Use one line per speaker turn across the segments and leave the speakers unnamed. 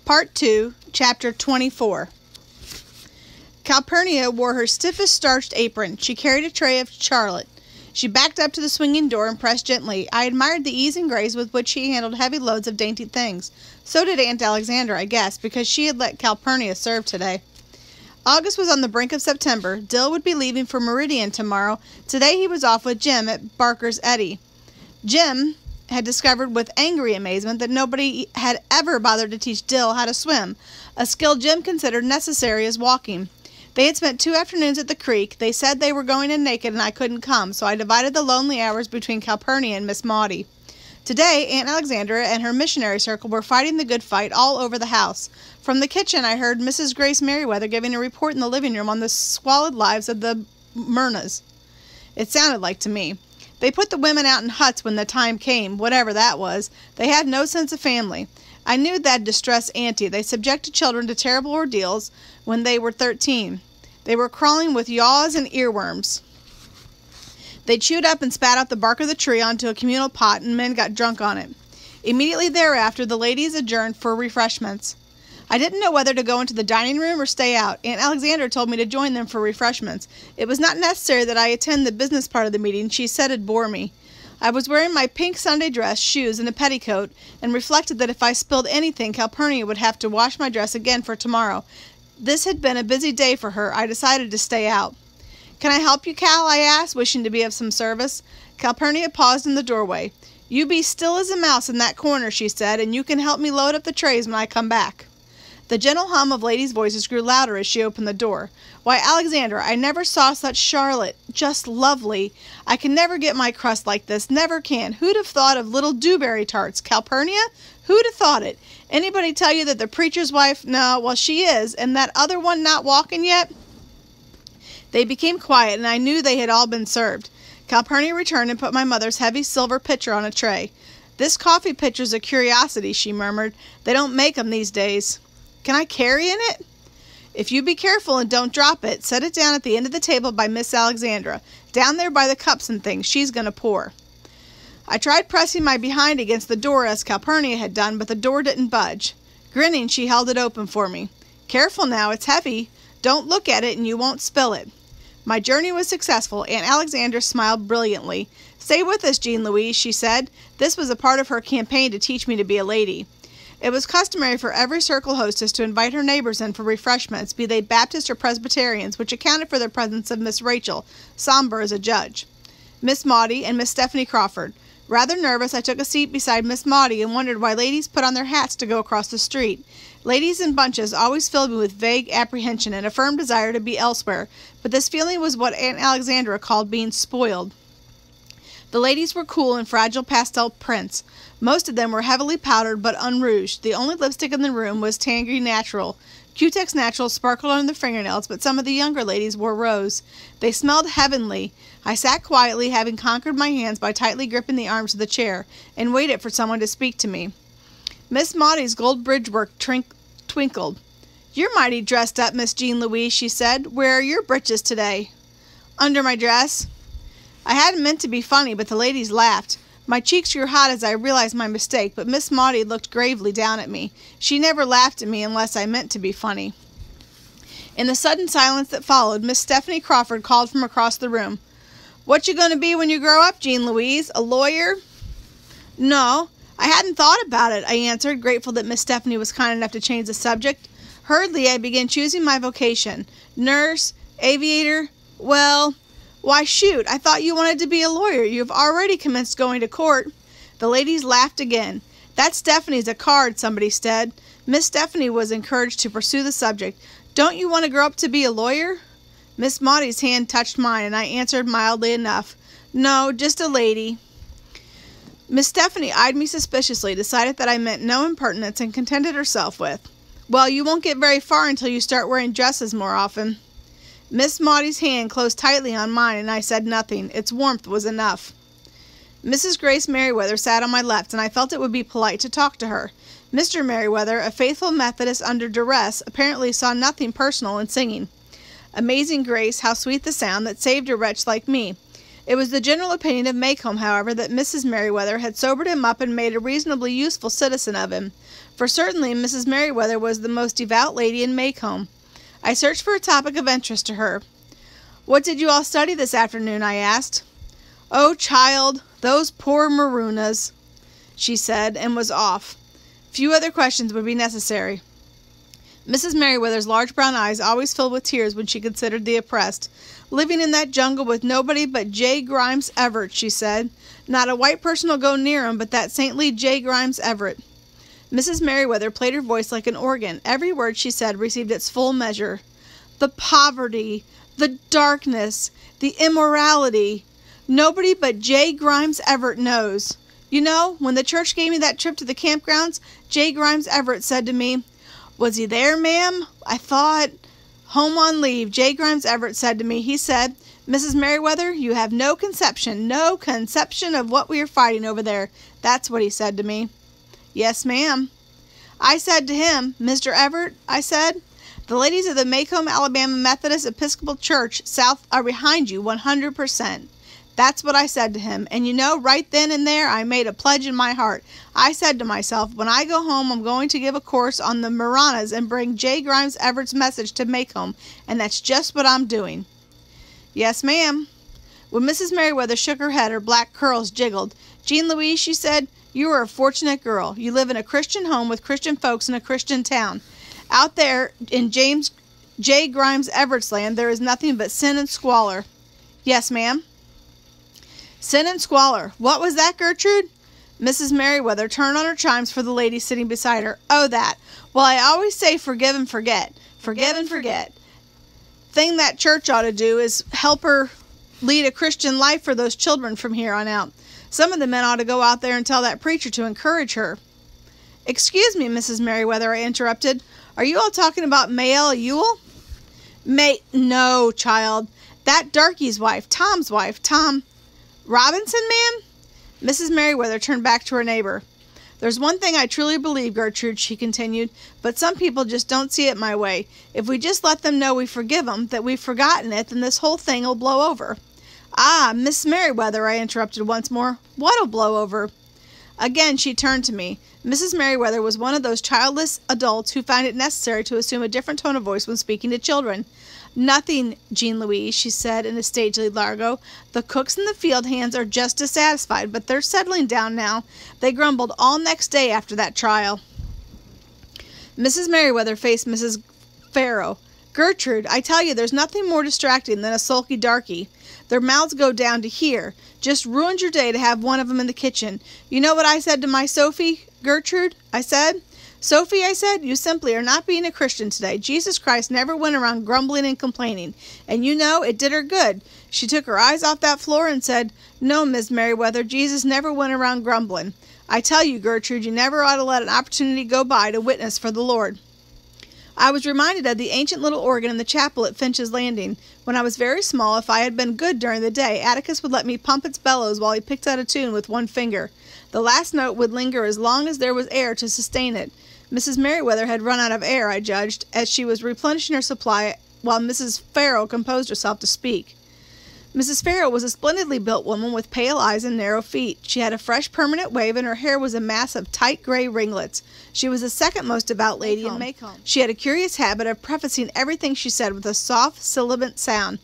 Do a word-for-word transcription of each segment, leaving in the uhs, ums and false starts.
Part two, Chapter twenty-four. Calpurnia wore her stiffest starched apron. She carried a tray of Charlotte. She backed up to the swinging door and pressed gently. I admired the ease and grace with which she handled heavy loads of dainty things. So did Aunt Alexandra, I guess, because she had let Calpurnia serve today. August was on the brink of September. Dill would be leaving for Meridian tomorrow. Today he was off with Jim at Barker's Eddy. Jim had discovered with angry amazement that nobody had ever bothered to teach Dill how to swim, a skill Jim considered necessary as walking. They had spent two afternoons at the creek. They said they were going in naked and I couldn't come, so I divided the lonely hours between Calpurnia and Miss Maudie. Today, Aunt Alexandra and her missionary circle were fighting the good fight all over the house. From the kitchen, I heard Missus Grace Merriweather giving a report in the living room on the squalid lives of the Myrnas. It sounded like to me. They put the women out in huts when the time came, whatever that was. They had no sense of family. I knew that'd distress Auntie. They subjected children to terrible ordeals when they were thirteen. They were crawling with yaws and earworms. They chewed up and spat out the bark of the tree onto a communal pot, and men got drunk on it. Immediately thereafter, the ladies adjourned for refreshments. I didn't know whether to go into the dining room or stay out. Aunt Alexandra told me to join them for refreshments. It was not necessary that I attend the business part of the meeting. She said it'd bore me. I was wearing my pink Sunday dress, shoes, and a petticoat, and reflected that if I spilled anything, Calpurnia would have to wash my dress again for tomorrow. This had been a busy day for her. I decided to stay out. "Can I help you, Cal?" I asked, wishing to be of some service. Calpurnia paused in the doorway. "You be still as a mouse in that corner," she said, "and you can help me load up the trays when I come back." The gentle hum of ladies' voices grew louder as she opened the door. "Why, Alexandra, I never saw such Charlotte. Just lovely. I can never get my crust like this. Never can. Who'd have thought of little dewberry tarts? Calpurnia? Who'd have thought it? Anybody tell you that the preacher's wife—" "No, well, she is. And that other one not walking yet?" They became quiet, and I knew they had all been served. Calpurnia returned and put my mother's heavy silver pitcher on a tray. "This coffee pitcher's a curiosity," she murmured. "They don't make 'em these days." "Can I carry in it?" "If you be careful and don't drop it, set it down at the end of the table by Miss Alexandra. Down there by the cups and things. She's going to pour." I tried pressing my behind against the door as Calpurnia had done, but the door didn't budge. Grinning, she held it open for me. "Careful now, it's heavy. Don't look at it and you won't spill it." My journey was successful. Aunt Alexandra smiled brilliantly. "Stay with us, Jean Louise," she said. This was a part of her campaign to teach me to be a lady. It was customary for every circle hostess to invite her neighbors in for refreshments, be they Baptist or Presbyterians, which accounted for the presence of Miss Rachel, somber as a judge, Miss Maudie, and Miss Stephanie Crawford. Rather nervous, I took a seat beside Miss Maudie and wondered why ladies put on their hats to go across the street. Ladies in bunches always filled me with vague apprehension and a firm desire to be elsewhere, but this feeling was what Aunt Alexandra called being spoiled. The ladies were cool in fragile pastel prints. Most of them were heavily powdered but unrouged. The only lipstick in the room was Tangerine Natural. Cutex Natural sparkled on the fingernails, but some of the younger ladies wore rose. They smelled heavenly. I sat quietly, having conquered my hands by tightly gripping the arms of the chair, and waited for someone to speak to me. Miss Maudie's gold bridge work trink twinkled. "You're mighty dressed up, Miss Jean Louise," she said. "Where are your breeches today?" "Under my dress." I hadn't meant to be funny, but the ladies laughed. My cheeks grew hot as I realized my mistake, but Miss Maudie looked gravely down at me. She never laughed at me unless I meant to be funny. In the sudden silence that followed, Miss Stephanie Crawford called from across the room. "What you going to be when you grow up, Jean Louise? A lawyer?" "No, I hadn't thought about it," I answered, grateful that Miss Stephanie was kind enough to change the subject. Hurriedly, I began choosing my vocation. Nurse, aviator, well... "Why, shoot, I thought you wanted to be a lawyer. You have already commenced going to court." The ladies laughed again. "That Stephanie's a card," somebody said. Miss Stephanie was encouraged to pursue the subject. "Don't you want to grow up to be a lawyer?" Miss Maudie's hand touched mine, and I answered mildly enough, "No, just a lady." Miss Stephanie eyed me suspiciously, decided that I meant no impertinence, and contented herself with, "Well, you won't get very far until you start wearing dresses more often." Miss Maudie's hand closed tightly on mine, and I said nothing. Its warmth was enough. Missus Grace Merriweather sat on my left, and I felt it would be polite to talk to her. Mister Merriweather, a faithful Methodist under duress, apparently saw nothing personal in singing. Amazing grace, how sweet the sound that saved a wretch like me. It was the general opinion of Maycomb, however, that Missus Merriweather had sobered him up and made a reasonably useful citizen of him. for certainly Missus Merriweather was the most devout lady in Maycomb. I searched for a topic of interest to her. "What did you all study this afternoon?" I asked. "Oh, child, those poor Maroonahs," she said, and was off. Few other questions would be necessary. Missus Merriweather's large brown eyes always filled with tears when she considered the oppressed. "Living in that jungle with nobody but J. Grimes Everett," she said. "Not a white person will go near 'em but that saintly J. Grimes Everett." Missus Merriweather played her voice like an organ. Every word she said received its full measure. The poverty, the darkness, the immorality. Nobody but J. Grimes Everett knows. You know, when the church gave me that trip to the campgrounds, J. Grimes Everett said to me, "Was he there, ma'am? I thought..." Home on leave, J. Grimes Everett said to me, he said, "Missus Merriweather, you have no conception, no conception of what we are fighting over there." That's what he said to me. "Yes, ma'am." I said to him, "Mister Everett," I said, "the ladies of the Maycomb, Alabama Methodist Episcopal Church South are behind you one hundred percent. That's what I said to him, and you know, right then and there I made a pledge in my heart. I said to myself, when I go home I'm going to give a course on the Marannahs and bring J. Grimes Everett's message to Maycomb, and that's just what I'm doing." "Yes, ma'am." When Missus Merriweather shook her head, her black curls jiggled. "Jean Louise," she said, "you are a fortunate girl. You live in a Christian home with Christian folks in a Christian town. Out there in James J. Grimes Everett's land there is nothing but sin and squalor." "Yes, ma'am." Sin and squalor. What was that, Gertrude? Missus Merriweather turned on her chimes for the lady sitting beside her. "Oh, that. Well, I always say forgive and forget. Forgive and forget. Thing that church ought to do is help her lead a Christian life for those children from here on out. Some of the men ought to go out there and tell that preacher to encourage her." "Excuse me, Missus Merriweather," I interrupted. "Are you all talking about Mael Ewell?" May... No, child. That darky's wife. Tom's wife. Tom... "Robinson, ma'am?" Missus Merriweather turned back to her neighbor. "There's one thing I truly believe, Gertrude," she continued, "but some people just don't see it my way. If we just let them know we forgive 'em, that we've forgotten it, then this whole thing'll blow over." "Ah, Miss Merriweather," I interrupted once more. "What'll blow over?" Again she turned to me. Missus Merriweather was one of those childless adults who find it necessary to assume a different tone of voice when speaking to children. "Nothing, Jean Louise," she said in a stately largo. "The cooks and the field hands are just dissatisfied, but they're settling down now. They grumbled all next day after that trial." Missus Merriweather faced Missus Farrow. "Gertrude, I tell you there's nothing more distracting than a sulky darky. Their mouths go down to here. Just ruined your day to have one of 'em in the kitchen. You know what I said to my Sophie, Gertrude? I said, 'Sophie,' I said, 'you simply are not being a Christian today. Jesus Christ never went around grumbling and complaining.' And you know, it did her good. She took her eyes off that floor and said, 'No, Miss Merriweather, Jesus never went around grumbling.' I tell you, Gertrude, you never ought to let an opportunity go by to witness for the Lord." I was reminded of the ancient little organ in the chapel at Finch's Landing. When I was very small, if I had been good during the day, Atticus would let me pump its bellows while he picked out a tune with one finger. The last note would linger as long as there was air to sustain it. Missus Merriweather had run out of air, I judged, as she was replenishing her supply while Missus Farrow composed herself to speak. Missus Farrow was a splendidly built woman with pale eyes and narrow feet. She had a fresh permanent wave, and her hair was a mass of tight gray ringlets. She was the second most devout lady Maycomb. in Maycomb. She had a curious habit of prefacing everything she said with a soft, sibilant sound.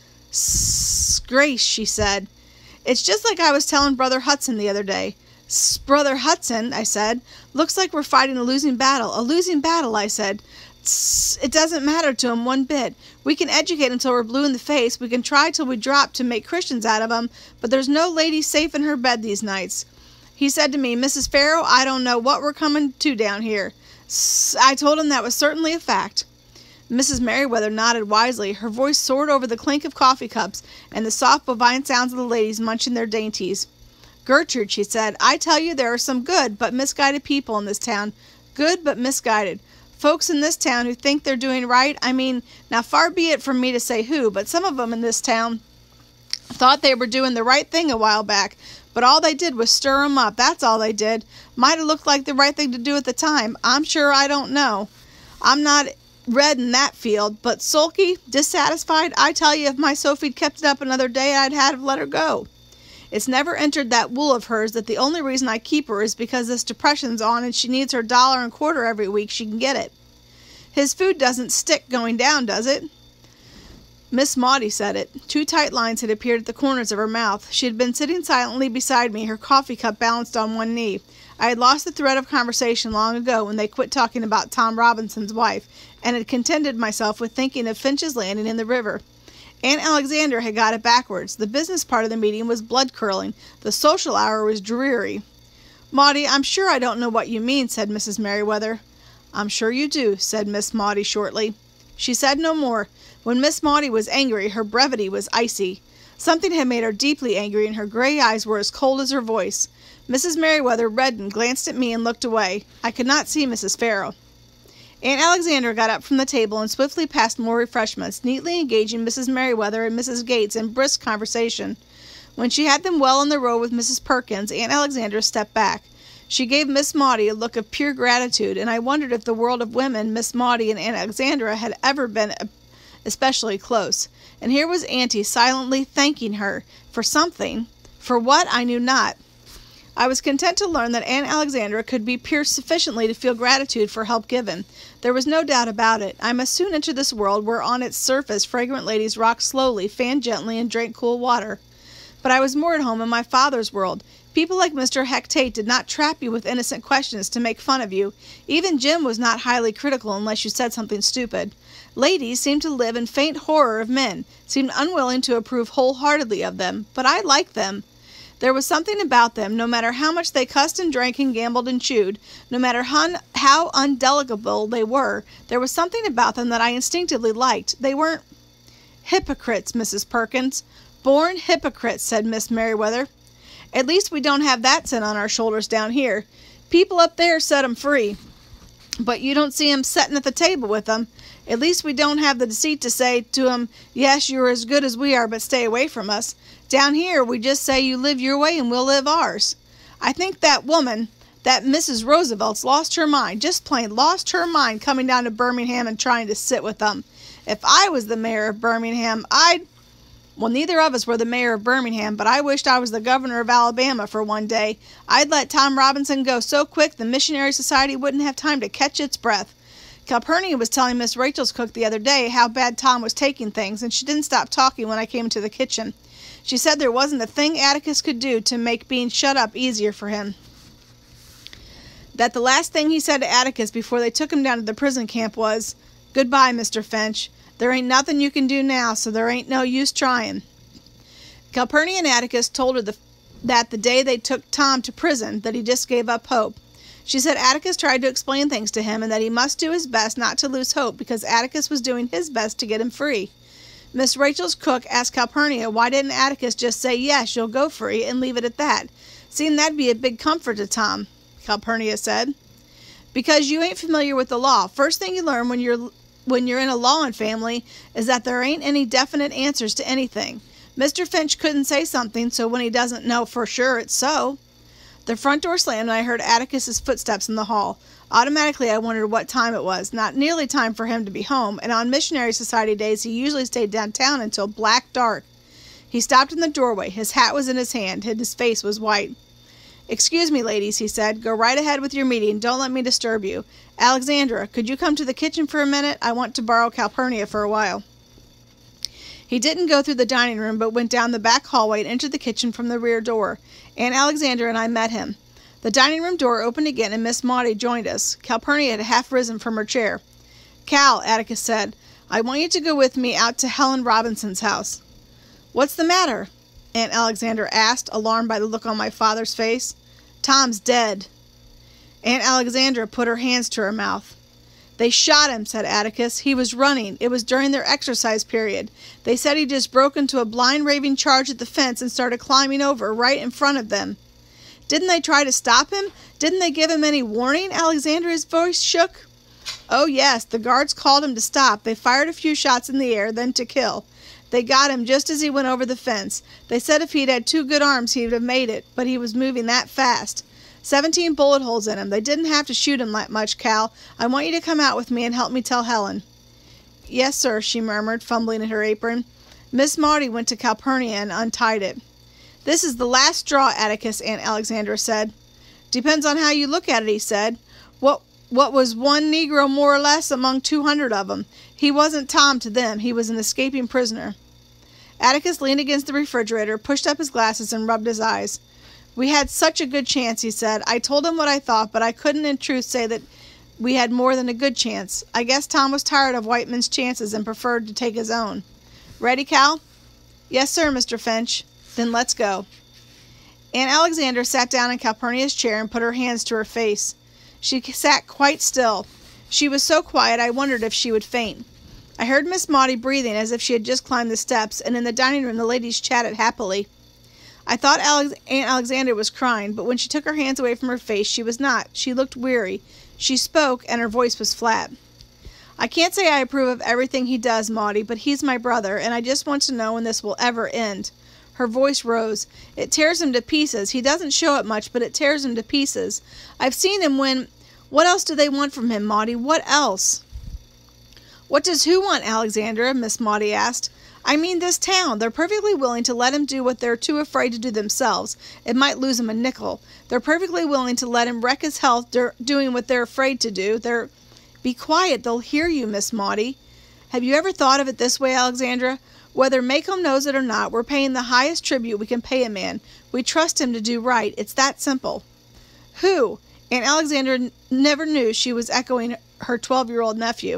"S Grace," she said. "It's just like I was telling Brother Hudson the other day." "S Brother Hudson," I said. "Looks like we're fighting a losing battle." "A losing battle," I said. "Tss, it doesn't matter to 'em one bit. We can educate until we're blue in the face. We can try till we drop to make Christians out of 'em, but there's no lady safe in her bed these nights." He said to me, "Missus Farrow, I don't know what we're coming to down here." Tss, I told him that was certainly a fact. Missus Merriweather nodded wisely. Her voice soared over the clink of coffee cups and the soft bovine sounds of the ladies munching their dainties. "Gertrude," she said, "I tell you there are some good but misguided people in this town. Good but misguided. Folks in this town who think they're doing right. I mean, now far be it from me to say who, but some of 'em in this town thought they were doing the right thing a while back, but all they did was stir 'em up. That's all they did. Might have looked like the right thing to do at the time. I'm sure I don't know. I'm not read in that field, but sulky, dissatisfied, I tell you if my Sophie'd kept it up another day I'd have let her go. It's never entered that wool of hers that the only reason I keep her is because this depression's on and she needs her dollar and quarter every week she can get it. His food doesn't stick going down, does it?" Miss Maudie said it. Two tight lines had appeared at the corners of her mouth. She had been sitting silently beside me, her coffee cup balanced on one knee. I had lost the thread of conversation long ago when they quit talking about Tom Robinson's wife, and had contented myself with thinking of Finch's Landing in the river. Aunt Alexandra had got it backwards. The business part of the meeting was blood-curdling. The social hour was dreary. "Maudie, I'm sure I don't know what you mean," said Missus Merriweather. "I'm sure you do," said Miss Maudie shortly. She said no more. When Miss Maudie was angry, her brevity was icy. Something had made her deeply angry, and her gray eyes were as cold as her voice. Missus Merriweather reddened, glanced at me, and looked away. I could not see Missus Farrell. Aunt Alexandra got up from the table and swiftly passed more refreshments, neatly engaging Missus Merriweather and Missus Gates in brisk conversation. When she had them well on the road with Missus Perkins, Aunt Alexandra stepped back. She gave Miss Maudie a look of pure gratitude, and I wondered if the world of women, Miss Maudie and Aunt Alexandra, had ever been especially close. And here was Auntie silently thanking her for something. For what, I knew not. I was content to learn that Aunt Alexandra could be pure sufficiently to feel gratitude for help given. There was no doubt about it. I must soon enter this world where on its surface fragrant ladies rocked slowly, fanned gently, and drank cool water. But I was more at home in my father's world. People like Mister Heck Tate did not trap you with innocent questions to make fun of you. Even Jim was not highly critical unless you said something stupid. Ladies seemed to live in faint horror of men, seemed unwilling to approve wholeheartedly of them, but I liked them. There was something about them, no matter how much they cussed and drank and gambled and chewed, no matter how, how undelegable they were, there was something about them that I instinctively liked. They weren't hypocrites, Missus Perkins. Born hypocrites, said Miss Merriweather. At least we don't have that sin on our shoulders down here. People up there set 'em free, but you don't see 'em setting at the table with 'em. At least we don't have the deceit to say to 'em, yes, you're as good as we are, but stay away from us. Down here, we just say you live your way and we'll live ours. I think that woman, that Missus Roosevelt's lost her mind, just plain lost her mind coming down to Birmingham and trying to sit with them. If I was the mayor of Birmingham, I'd... Well, neither of us were the mayor of Birmingham, but I wished I was the governor of Alabama for one day. I'd let Tom Robinson go so quick the Missionary Society wouldn't have time to catch its breath. Calpurnia was telling Miss Rachel's cook the other day how bad Tom was taking things, and she didn't stop talking when I came into the kitchen. She said there wasn't a thing Atticus could do to make being shut up easier for him. That the last thing he said to Atticus before they took him down to the prison camp was, "Goodbye, Mister Finch. There ain't nothing you can do now, so there ain't no use trying." Calpurnia and Atticus told her the, that the day they took Tom to prison, that he just gave up hope. She said Atticus tried to explain things to him and that he must do his best not to lose hope because Atticus was doing his best to get him free. Miss Rachel's cook asked Calpurnia why didn't Atticus just say, yes, you'll go free, and leave it at that. Seemed that'd be a big comfort to Tom, Calpurnia said. Because you ain't familiar with the law. First thing you learn when you're when you're in a lawin' family is that there ain't any definite answers to anything. Mister Finch couldn't say something, so when he doesn't know for sure it's so. The front door slammed and I heard Atticus's footsteps in the hall. Automatically I wondered what time it was. Not nearly time for him to be home, and on Missionary Society days he usually stayed downtown until black dark. He stopped in the doorway. His hat was in his hand, and his face was white. "Excuse me, ladies," he said. "Go right ahead with your meeting. Don't let me disturb you. Alexandra, could you come to the kitchen for a minute? I want to borrow Calpurnia for a while." He didn't go through the dining room, but went down the back hallway and entered the kitchen from the rear door. Aunt Alexandra and I met him. The dining room door opened again, and Miss Maudie joined us. Calpurnia had half risen from her chair. "Cal," Atticus said, "I want you to go with me out to Helen Robinson's house." "What's the matter?" Aunt Alexandra asked, alarmed by the look on my father's face. "Tom's dead." Aunt Alexandra put her hands to her mouth. "They shot him," said Atticus. "He was running. It was during their exercise period. They said he just broke into a blind raving charge at the fence and started climbing over right in front of them." "Didn't they try to stop him? Didn't they give him any warning?" Alexandra's voice shook. "Oh, yes. The guards called him to stop. They fired a few shots in the air, then to kill. They got him just as he went over the fence. They said if he'd had two good arms he would have made it, but he was moving that fast. Seventeen bullet holes in him. They didn't have to shoot him that much, Cal. I want you to come out with me and help me tell Helen." "Yes, sir," she murmured, fumbling at her apron. Miss Maudie went to Calpurnia and untied it. "This is the last straw, Atticus," Aunt Alexandra said. "Depends on how you look at it," he said. What what was one Negro more or less among two hundred of 'em? He wasn't Tom to them. He was an escaping prisoner. Atticus leaned against the refrigerator, pushed up his glasses, and rubbed his eyes. "We had such a good chance," he said. "I told him what I thought, but I couldn't in truth say that we had more than a good chance. I guess Tom was tired of white men's chances and preferred to take his own. Ready, Cal?" "Yes, sir, Mister Finch." "Then let's go." Aunt Alexandra sat down in Calpurnia's chair and put her hands to her face. She sat quite still. She was so quiet I wondered if she would faint. I heard Miss Maudie breathing as if she had just climbed the steps, and in the dining room the ladies chatted happily. I thought Alex- Aunt Alexandra was crying, but when she took her hands away from her face, she was not. She looked weary. She spoke, and her voice was flat. "I can't say I approve of everything he does, Maudie, but he's my brother, and I just want to know when this will ever end." Her voice rose. "It tears him to pieces. He doesn't show it much, but it tears him to pieces. I've seen him when... What else do they want from him, Maudie? What else?" "What does who want, Alexandra?" Miss Maudie asked. "I mean this town. They're perfectly willing to let him do what they're too afraid to do themselves. It might lose him a nickel. They're perfectly willing to let him wreck his health doing what they're afraid to do. They're..." "Be quiet. They'll hear you, Miss Maudie." "Have you ever thought of it this way, Alexandra? Whether Maycomb knows it or not, we're paying the highest tribute we can pay a man. We trust him to do right. It's that simple." "Who?" Aunt Alexandra n- never knew she was echoing her twelve-year-old nephew.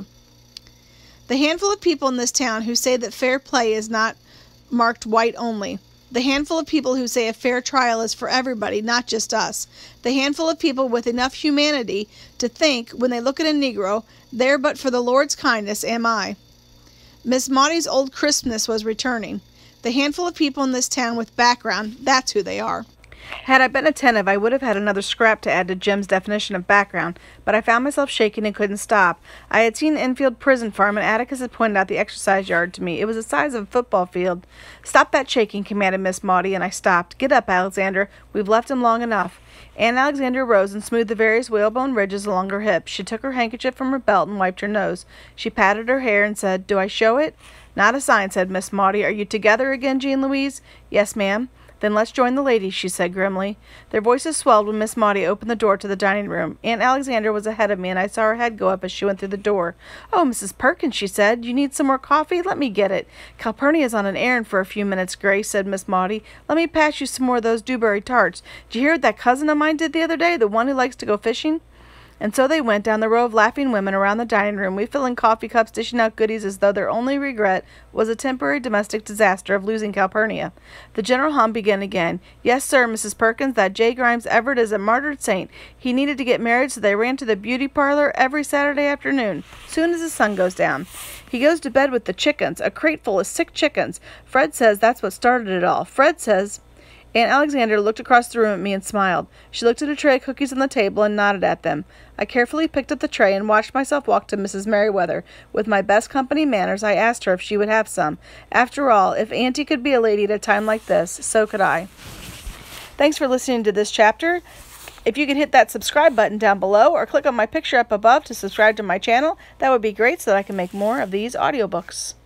"The handful of people in this town who say that fair play is not marked white only. The handful of people who say a fair trial is for everybody, not just us. The handful of people with enough humanity to think, when they look at a Negro, there but for the Lord's kindness am I." Miss Maudie's old crispness was returning. "The handful of people in this town with background, that's who they are." Had I been attentive, I would have had another scrap to add to Jim's definition of background, but I found myself shaking and couldn't stop. I had seen Enfield Prison Farm, and Atticus had pointed out the exercise yard to me. It was the size of a football field. "Stop that shaking," commanded Miss Maudie, and I stopped. "Get up, Alexander. We've left him long enough." Aunt Alexandra rose and smoothed the various whalebone ridges along her hips. She took her handkerchief from her belt and wiped her nose. She patted her hair and said, "Do I show it?" "Not a sign," said Miss Maudie. "Are you together again, Jean Louise?" "Yes, ma'am." "Then let's join the ladies," she said grimly. Their voices swelled when Miss Maudie opened the door to the dining room. Aunt Alexandra was ahead of me, and I saw her head go up as she went through the door. "Oh, Missus Perkins," she said, "you need some more coffee? Let me get it." "Calpurnia's on an errand for a few minutes, Grace," said Miss Maudie. "Let me pass you some more of those dewberry tarts. Did you hear what that cousin of mine did the other day, the one who likes to go fishing?" And so they went down the row of laughing women around the dining room, refilling coffee cups, dishing out goodies as though their only regret was a temporary domestic disaster of losing Calpurnia. The general hum began again. "Yes, sir, Missus Perkins, that J. Grimes Everett is a martyred saint. He needed to get married, so they ran to the beauty parlor every Saturday afternoon, soon as the sun goes down. He goes to bed with the chickens, a crate full of sick chickens. Fred says that's what started it all. Fred says..." Aunt Alexandra looked across the room at me and smiled. She looked at a tray of cookies on the table and nodded at them. I carefully picked up the tray and watched myself walk to Missus Merriweather. With my best company manners, I asked her if she would have some. After all, if Auntie could be a lady at a time like this, so could I. Thanks for listening to this chapter. If you could hit that subscribe button down below or click on my picture up above to subscribe to my channel, that would be great so that I can make more of these audiobooks.